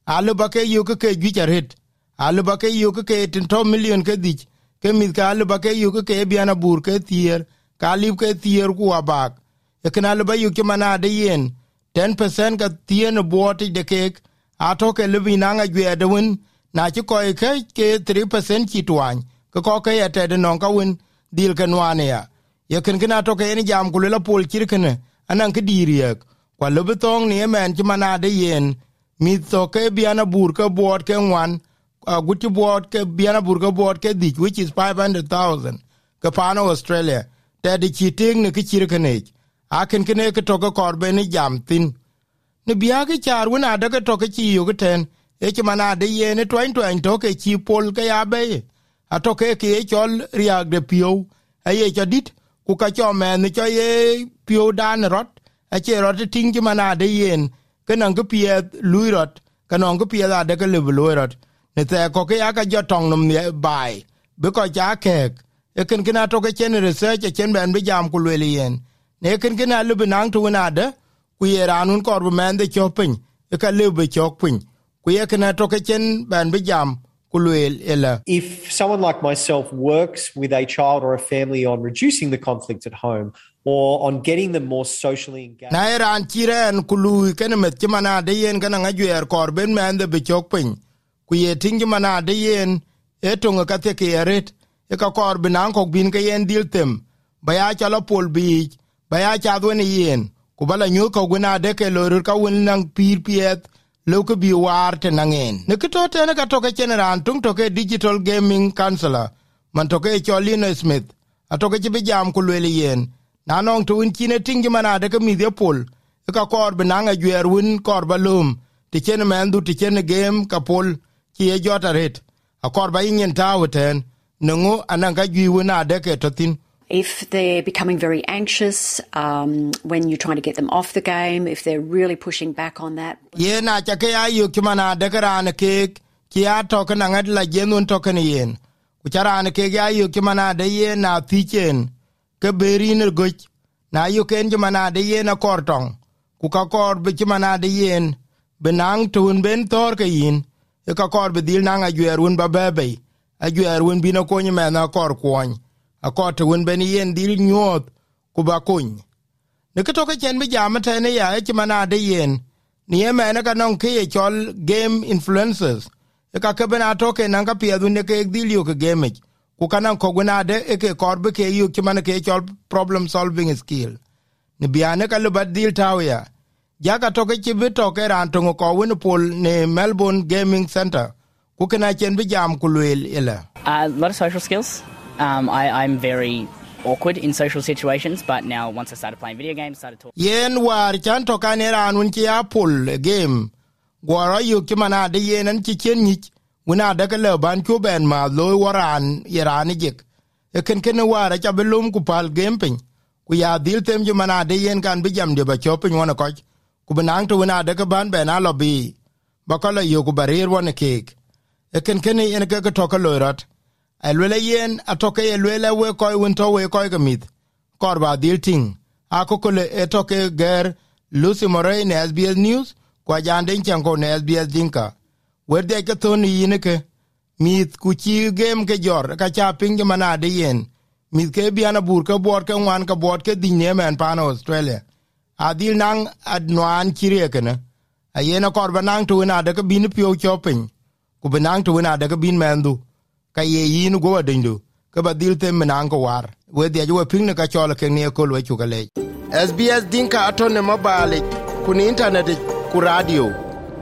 alu ba ke yu ke ju charet alu ba ke yu ke tin to million ke dich ke mit ka alu ba ke yu ke biana bur ke tier ka lib ke tier ku abak e kana alu ba yu ke mana de yen ten percent ka tien boti de ke ato ke lubi nanga gwe de win na chi ko ke ke three percent chi twan ko ko ke ate de non ka win dil ke nwane ya ye ken kana to ke ni jam ku la pol kirkene anan ke diriek kwa lubi tong ni men chi mana de yen mi to ke biana bur ke bot ke wan guti bot ke biana bur ke bot ke dik which is five hundred thousand ke pano Australia te di chi ting ne ke kirkene aken kene ke to ke korbe ni jam tin ne biage char wona de ke to ke chi yu ke ten e chi mana de yen ne twain twain to ke chi pol ke ya be a to ke ke chol riag de pio a ye chadit ku ka cho men ne cho ye pio dan rot a che rot ting chi mana de yen ke nan ke pie lui rot ke nan ke pie da de ke le lui rot ne te ko ke ya ka jo tong nom ne bai be ko ja ke e ken kena to ke chen research chen ben be jam ku le yen ne ken kena lu benang to na de ku ye ranun kor men de chopin e ka le be chopin ku ye kena to ke chen ben be jam ku le ela.
If someone like myself works with a child or a family on reducing the conflict at home or on getting them more socially engaged,
na ran kiren ku lu ken met ti mana de yen kana ngajwer kor ben men de be chopin ku ye ting mana de yen e to ka te ke ret e ka kor benang ko bin ke yen dil tem ba ya chala pol bi ba ya cha do ne yen ku bala nyu ko guna de ke lor ka won nang pir piet lo ko bi war te nangen ne ko to ne ka to ke general tung to ke digital gaming counselor man to ke Cholina Smith a to ke bi jam ku le yen na nong to in kine ting mana de ke mi de pol e ka kor benang a gwer won kor balum ti chen men du ti chen game ka pol ki e jota ret a kor ba yin tawten nungu ananga giwe na deke totin.
If they're becoming very anxious um, when you're trying to get them off the game, if they're really pushing back on that.
Ye na chake ayu kimana dekarane ke kia token angat la jenun token yen. Kucharane ke ayu kimana de yen na tichen ke berin goch na yu ken kimana de yen a kortong. Kuka kor be kimana de yen benang tun ben tor ke yin e ka kor be dil nang ajuerun ba bebe. Ajuerun bino konyi mena kor kwony. A kor te wun beni yen dil nyuot kuba kuny. Ne ke toke chen bi jamata ne ya e chimana de yen. Ni e mena ka nong ke ye chol game influencers. E ka ke bena toke nang ka pia dun ne ke ek dil yu ke gamage. Kuka nang koguna de e ke kor be ke yu chimana ke chol problem solving skill. Ne biane ka lubat dil tawe ya. Jaka toke chibi toke rantongo ko wun pol ne Melbourne Gaming Center. Kuka na chen bi jam kuluel ila.
A lot of social skills. Um, I, I'm very awkward in social situations, but now once I started playing video games, started talking.
Yen war chan to kanera anun ki apple game. Gwara yu ki mana de yen an ki chen nyich. Wuna de ke le ban ku ben ma lo waran yerani jik. E ken ken war cha belum ku pal game pin. Ku ya dil tem ju mana de yen kan bi jam de ba chopin wona ko. Ku benang to wuna de ke ban ben a lobby. Ba ko la yu ku barir wona kek. E ken ken yen ke ke to ka lorat. Elwele yen atoke elwele we koi winto we koi gamit. Korba dil ting. Ako kule etoke ger Lucy Moray ne S B S News kwa jande nchanko ne S B S Dinka. Werde ke thoni yineke. Mit kuchi game ke jor ka cha pingi manade yen. Mit ke biana bur ke board ke wan ke board ke dinye men pano Australia. Adil nang adnoan chirieke ne. A yena korba nang tu wina de ke bin pio chopping. Kube nang tu wina de ke bin mendu. Ka ye yin go adendu ka badil te menang ko war we de jo pinne ka chola ke ne ko we chugale. S B S Dinka atone mobile kun internet ku radio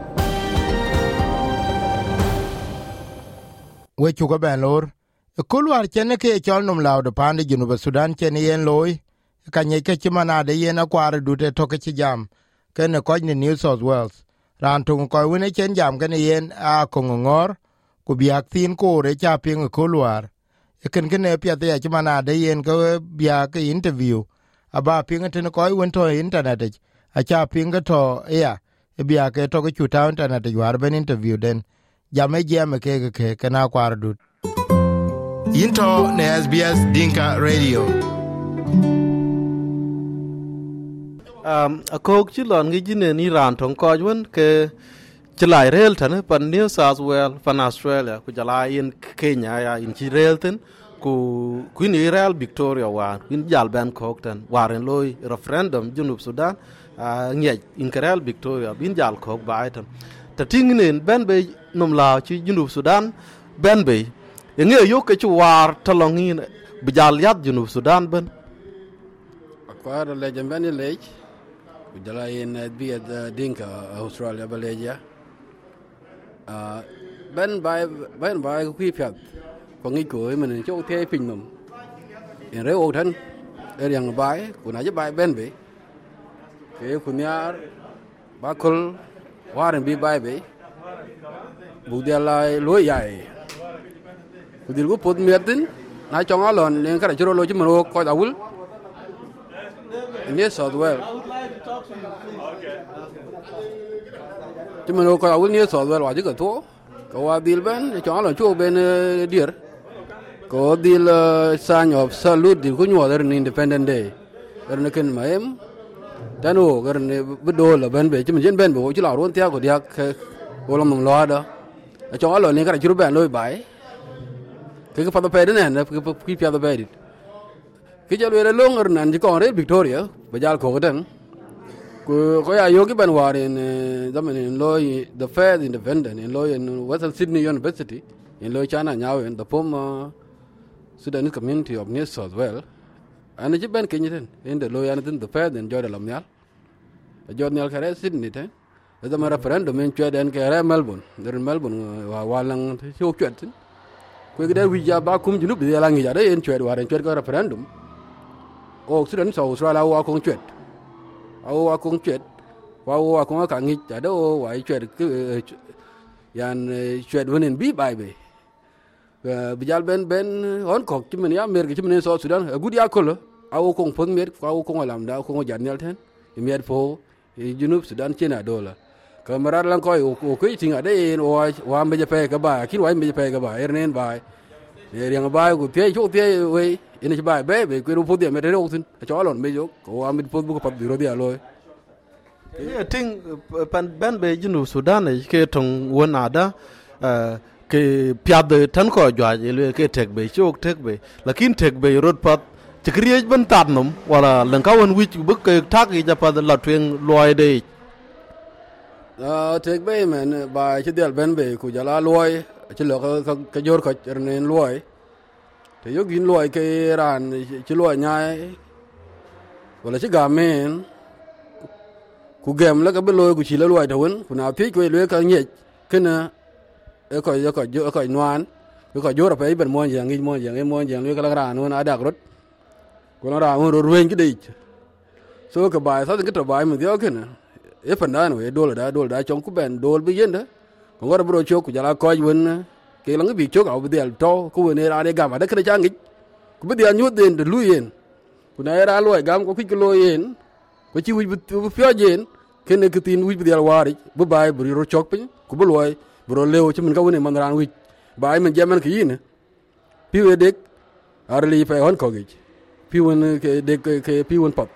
we chuga ben lor ko war chene ke chol num laud pande junu ba Sudan chen yen loy ka nye ke chimana de yen akwar dute to ke jam ken ko ni New South Wales ran tung ko wene chen jam ken yen a ko ngor ku biak tin ko re cha ping ko luar e ken ken e pia de chimana de yen ko biak interview aba ping tin ko won to internet a cha ping to ya e biak to ko chuta internet war ben interview den jame jame ke ke ke na kwar dut into ne S B S Dinka Radio.
um a ko chi lon gi jine ni ran ton ko won ke chilai rail tan pan New South Wales pan Australia ku jala in Kenya ya in rail tin ku kuin Israel Victoria war in jal ban kok tan waren loy referendum junub Sudan ngai in Israel Victoria bin jal kok bai tan ta tingnen ben be nom la chi junub Sudan ben be nge yo ke chu war talongin bi jal yat junub Sudan ben
kwar le jamben le ku jala in bi dinka Australia baleja ben bai ben bai ku phiat ko ngi ko mình chỗ thế pin nằm in re o than e yang bai ku na je bai ben be ke ku nya ba kol waren bi bai be bu dia lai loi yai ku dil ku pot mietin na chong alon len ka chro lo chi mo ko da wul New South Wales chi mo ko da wul New South Wales wa ji ka to ko wa dil ben chong alon chu ben dier ko dil sign of salute dil ko nyo der independent day der ne ken maem dano gar ne bedo la ben be chim jen ben bo chi la ron tia ko dia ko lam nom lo da cho lo ne ka chi ru ben loi bai ke ka pa pe de ne ke ki pya da be dit ke ja le lo ngar nan ji ko re Victoria ba jal ko den ko ko ya yo ki ben war in da men loi the fair independent in loi in Western Sydney University in loi China nyao in the former Sudanese community of New South Wales anh ấy bên kia như thế, in the lawyer anh tin the fair then join the làm nhal, join nhal cái Sydney thế, bây giờ mà referendum mình chơi đến cái Melbourne, đến Melbourne và Walang thì siêu chuyện thế, cái cái đấy visa ba kum junub bây giờ là người giờ đấy in chơi và in chơi cái referendum, oh Sudan sau Australia wa cũng chơi, wa cũng chơi, wa wa cũng cả người giờ đó wa chơi cái, yan chơi vẫn in bí bài về. Bijal ben ben on kok ci men ya mer ci men so Sudan gudi akolo aw ko fon mer aw ko lam da ko janel ten mer fo junub Sudan cina dola kamera lang ko ko ko tinga de wa wa me pe ka ba kin wa me pe ka ba ernen ba ne yang ba ko te chu te we ina ci ba be be ko ru fo de me de o tin cho lon me yo ko wa me fo bu ko pat biro dia loy
I think pan ben be junub Sudan e ke tong wona da ke piade tan ko jwaje le ke tek be chok tek be lakin tek be rod pat tikriye ban tat nom wala lan ka won wich bu ke tak ja pat la twen loy de
a tek be men ba chi del ben be ku jala loy chi lo ka ka jor ko nen loy te yo gin loy ke ran chi loy nyai wala chi ga men ku gem la ka be loy ku chi la loy ta won ku na pi ku le ka nyech kena e ko yo ko yo ko nuan yo ko jora pe ben mo yang ngi mo yang e mo yang le ka ra no na dak rot ko na ra mo ro wen ki de so ka bai sa cái bai mo dio ken e pan da no e dol da dol da chong ku ben dol bi yen da ko ngora bro chok ku jala ko wen ke lang bi chok au bi del to ku ne ra de gam da ka cha ngi ku bi dia nyut den de lu yen ku na ra lo gam ko ki lo yen ko chi wi bi fyo yen ken ke tin wi bi del wari bu bai bro ro chok pin ku bu loy bro leo ci mình ka woni man ran wi bay man jamen ki yine piwe dek arli fe hon ko gi piwen ke dek ke piwen pop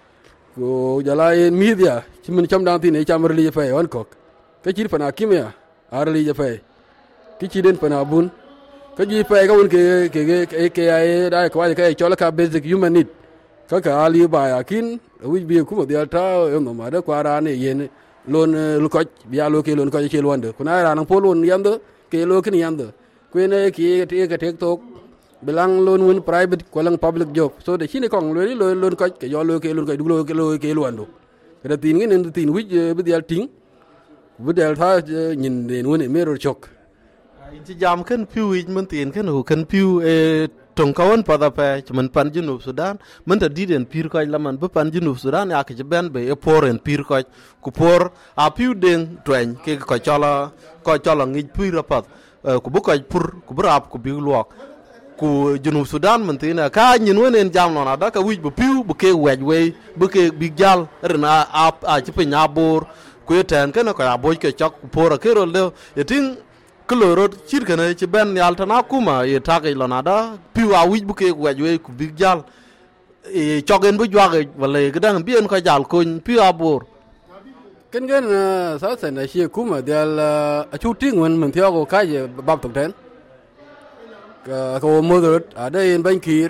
ko jala en media ci mình cham dan tine cham arli fe hon ko ke ci fana kimya arli je fe ki ci den fana bun ka ji fe ka won ke ke ke ay da ko ay ke chola ka basic human need ka ka ali ba yakin wi bi ku mo delta yo no ma da kwara ne yen lon lu ko biya lo ke lon ko ke lon de kuna ra nang polon yando ke lo kin yando ku ne ki te ke tek tok bilang lon won private ko lang public job so de chine kong lo ni lo lon ko ke yo lo ke lon ko du lo ke lo ke lon do ke tin ngi nen tin wi bi dial ting bi del tha nyin den won me ro chok
ci jam ken piu wi man tin ken hu ken piu e tong kawan pada pe cuman pan junub Sudan man ta diden pir ko laman be pan junub Sudan ya ke ben be e poren pir ko ku por a piu den twen ke ko chola ko chola ngi pir pat ku bu ko pur ku brap ku bi luok ku junub Sudan man tin ka nyin wonen jam no na da ka wi bu piu bu ke wej we bu ke bi gal rena a a ci pe nyabor ku ten ken ko ya boy ke chok ku por ke ro le yetin kelorot chir kana ci ben yal tana kuma ye take lonada piwa wij buke wajwe ku big jal e chogen bu jwage wala gedang bien ko jal ko piwa bor
ken gen sa sa na shi kuma del a chu ting wen men thio ko ka je bab tok ten ka ko mo do a dai ban kir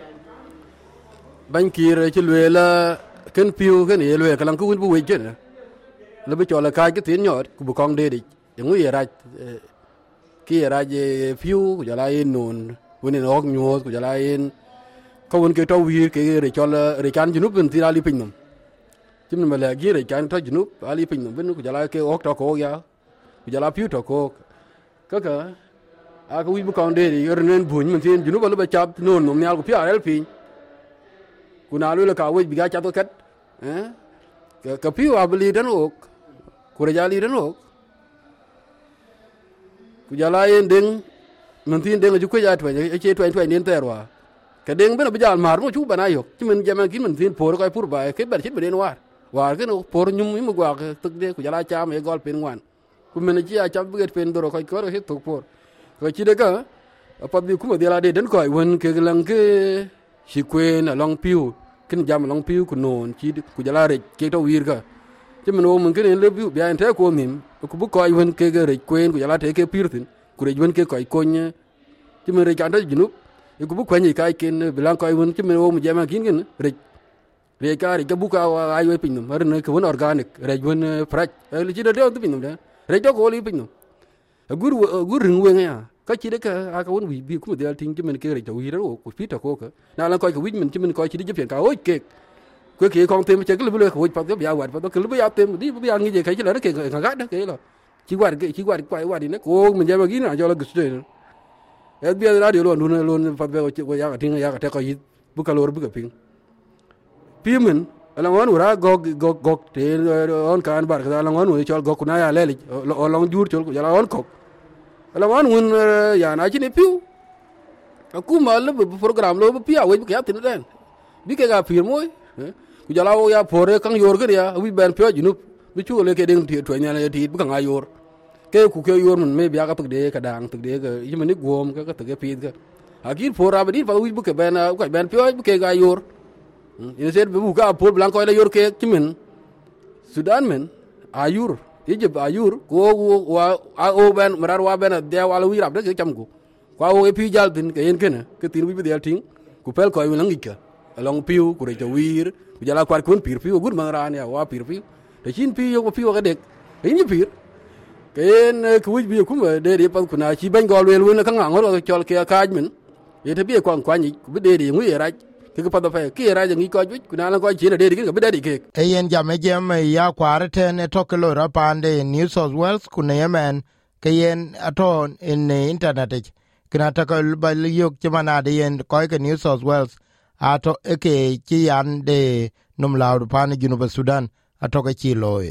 ban kir chi lwe la ken piu ken ye lwe ka lang ku win bu we chen le bi cho la ka ke tin nyot ku bu kong de di yang u ye ra ki ye ra je piu ku ja la in nun win in ok nyu ku ja la in ka won ke to wi ke re cho la re kan junu bin ti ali pin num chim ma la gi re kan to junu ali pin num bin ku ja la ke ok to ko ya ku ja la piu to ko ka ka a ko wi bu kong de di yer nen bun min tin junu ba lu ba chap nun num nyal ku pia el pin ku na lu la ka wi bi ga chap to kat eh ka piu a beli dan ok ku re ja li dan ok ku ja la yen ding min tin ding ju ku ja twa e che twa twa nin terwa ka ding bena bijal mar mo chu bana yok chi min jama kin min tin por ko pur ba ke ber chit beden war war ke no por nyum mi gwa ke tuk de ku jala cha me gol pen wan ku min chi a cha buget pen doro ko ko he tuk por ko chi de ka pa bi ku mo de la de den ko won ke lang ke shi kwen long piu kin jam long piu ku non chi ku jala re ke to wir ka chi min o min ken le piu bi an te ko nim ku bu ko won ke ge re kwen ku jala te ke pir tin ku re won ke ko ko nye chi min re kan ta junu ku bu ko ni kai ken bilang ko won chi min o mu jama kin ken re re ka re ke bu ka ai we pin mar ne ko won organic re won frach le chi de de pin de re to ko li pin gur gur ring we ya ka chi de ka a ka won wi bi ku de tin chi min ke re to wi ro ku pi to ko ka na lan ko ka wi min chi min ko chi de pen ka oi ke ko ke kong tem che ke le ko pa to ya wa pa to ke le ya tem di bi an ni je kai chi la ke ka ga de ke lo chi wa ke chi wa kwa wa di ne ko min jama kin na jo la gus de et bi radio lon lon lon fa be ko ya ka tin ya ka te ko yi bu ka lor bu ka ping pi min ala ngon ura gog gog gog te on kan bar ka ala ngon chol gog na ya le o long jur chol ya on ko ala ngon un ya na chi ne piu ku ma le bu program lo bu pia we bu ka tin den bi ke ga pir moy ku jala o ya pore kang yor ke ya wi ben pio junu bi chu le ke ding ti to nya le ti bu ka yor ke ku ke yor mun me bia ka pek de ka dang pek de ka yim ni gom ka ka te ke pin ka akin fora ba din pa wi bu ke ben ka ben pio bu ke ga yor in set bu ka por blanc ko le yor ke kimen Sudan men ayur Egypt ayur ko wa o ben marar wa ben de wala wi rab de ke cham ku kwa o pi jal din ke yen ken ke tin wi bi de ting ku pel ko wi lang ka along piu ku re to wir ku jala kwar kun pir piu gur mangran ya wa pir piu de chin piu ko piu ka dek yin pir ken ku bi ku ma de de pa ku na chi ban gol wel won ka ngang ro chol ke ka men ye te bi ko kwa ni ku bi de de ngui ra ke ka pa da fa ke ra ngi ko ju ku na la ko chi de de ke bi de ke
e yen jam e jam ya kwar te ne to ke lo ra pande New South Wales ku ne yemen ke yen aton in internet kina ta ko ba yok chama de yen ko ke New South Wales ato eke chi yan de num laud pan junu ba Sudan ato ke chi loe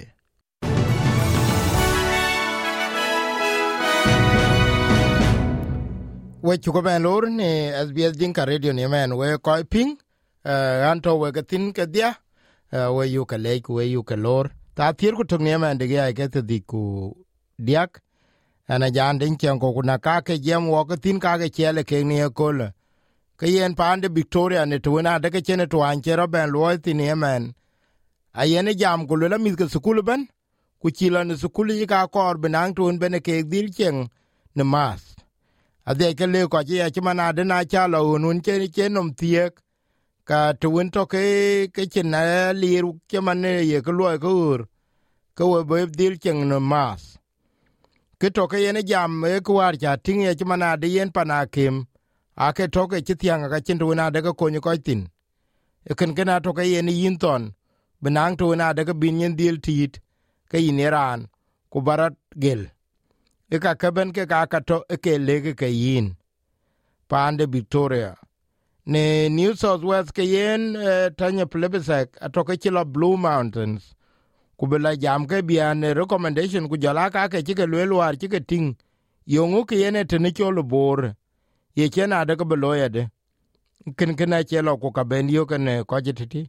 we chuko ben lor ni S B S Dinka Radio ni men we ko ping uh, anto we gatin ke dia uh, we yu ka lek we yu ka lor ta tir ku tung ni men de ga ke ti ku diak ana jan den chen ko na ka ke jem wo gatin ka ke chele ke ni ko le ke yen pande Victoria ne to na de ke chene to an chero ben lo ti ni men a yen jam ku le mi ke skul ben ku chi la ne skul yi ka kor benang to ben ke dil chen ne mas ade ke le ko je chi mana de na cha lo nun che che nom tiek ka tuun to ke ke chen na liru ke man ye ko lo ko ur ko we be dil chen no mas ke to ke yen jam e ko war cha tin ye chi mana de yen pana kim a ke to ke chi tiang ka chen tu na de ko ko ni ko tin e ken ke na to ke yen yin ton benang tu na de ke bin yen dil tit ke yin ran ku barat gel e ka keben ke ka ka to e ke lege ke yin pande Victoria ne New South Wales ke yen uh, tanya plebisek atoke chilo Blue Mountains kubela jam ke bian recommendation ku jala ka ke chike lwelwar chike ting yongu ke yen tene cholo bor ye chena de ko beloya de ken ken chelo ku ka ben yo ken ko jititi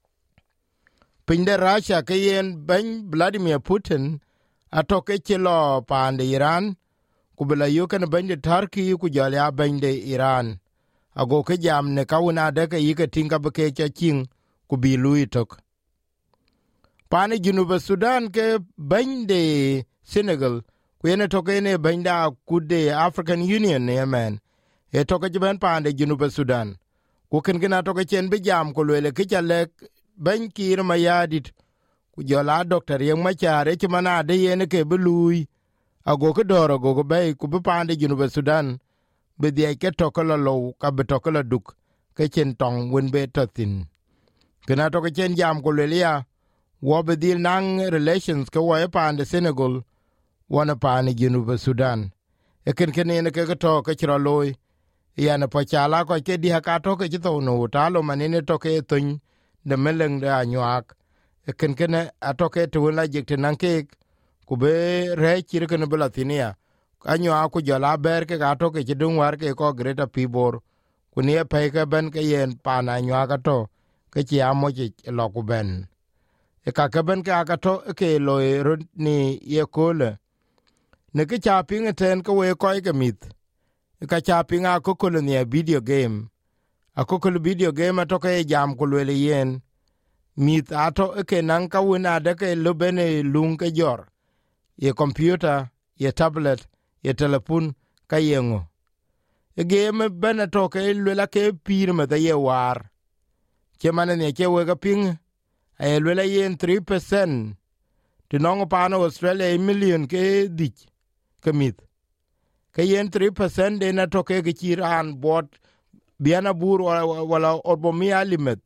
pinde Russia ke yen ben Vladimir Putin atoke chilo pande Iran kubela yo ken ben de Turkey ku jala ben de Iran ago ke jam ne kauna de ke yike tinga be ke cha ching ku bi lui tok pane Junuba Sudan ke bande Senegal kwene toke ne banda kude African Union ne man e toke jiban pande Junuba Sudan ku ken gina toke chen be jam ko lele ke chale ban kir ma yadit ku jola doctor yang machare ti manade yene ke belui ago ke doro go go bay ku be pande Junuba Sudan be die ke toke lo ka be toke la duk ke chen tong wen be totin gina toke chen jam ko lele ya wo be dil nang relations ke wo e pande Senegal wana paani Junuba Sudan e ken ken ne ke to ke chro loy yana pa chala ko ke di ha to ke to no talo manene to ke tun de meleng da nyak e ken ken a to ke to la jek nan ke ku be re chir ken bela tinia anyo aku jala ber ke ga to ke dun war ke ko greta pibor ku ne pe ke ben ke yen pa na nyak to ke ti amo ji lo ku ben e ka ke ben ke aka to ke loy ni ye kole ne ke cha ping ten ko we ko ke mit ka cha ping a ko ko ne video game a ko ko video game to ke jam ko le yen mit ato ke nan ka wona de ke lo bene lung ke jor ye computer ye tablet ye telephone ka yengo e game bene to ke le la ke pir me de ye war ke man ne ke we ga ping e le la yen three percent to no pa no Australia million ke dik kemit ke yen three percent de na to ke kiran bot biana bur wala orbomia limet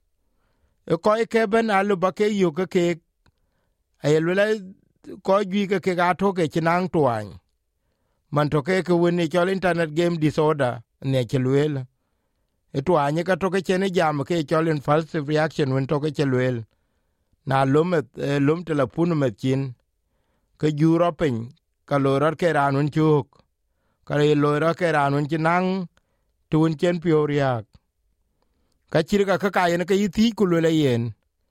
e ko ke ben alu bake yu ke ke ayelula ko gi ke ke ga to ke chinang tuan man to ke ke woni chol internet game disorder ne chelwel e tuan ka to ke chene jam ke chol impulsive reaction when to ke chelwel na lumet lum telefon met chin ke juro pen kalorar ke ranun chuk kare lora ke ranun chinang tun chen pioriak ka chirga ka kayen ke yiti kulule yen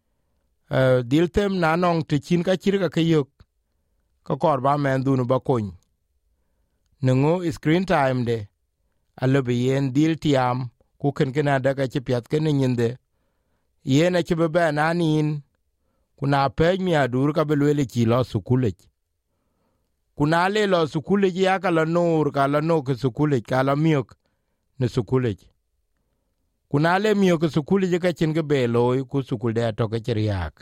eh diltem nanong te chin ka chirga ke yok ka korba men dunu ba kon nengo screen time de alobe yen dil tiam ku ken kena daga chipiat ken nyinde yen a chibe ba nanin kuna pe mi adur ka belwele chi lo sukule kuna le lo sukule ya ka la nur ka la no ke sukule ka la miok ne sukule kuna le miok sukule ka chin ge belo ku sukule da to ke riak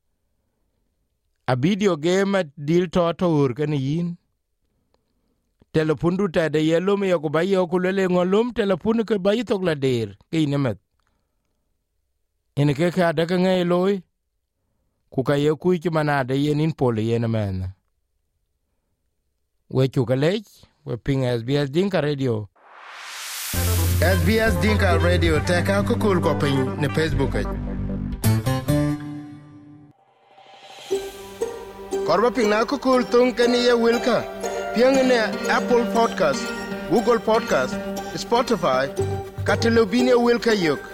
a video game dil to to ur ken yin telepundu ta de yelo me ko ba yo ku le ngolum telepun ke ba yitok la der ke nemet ene ke ka daga ngai loy ku ka ye ku ki manade yenin pole yen men we chu kalej we ping S B S Dinka Radio S B S Dinka Radio te ka ku kul ko pin ne Facebook e korba pin na ku kul tung ke ni ye wilka piang ne Apple Podcast Google Podcast Spotify katelobine wilka yok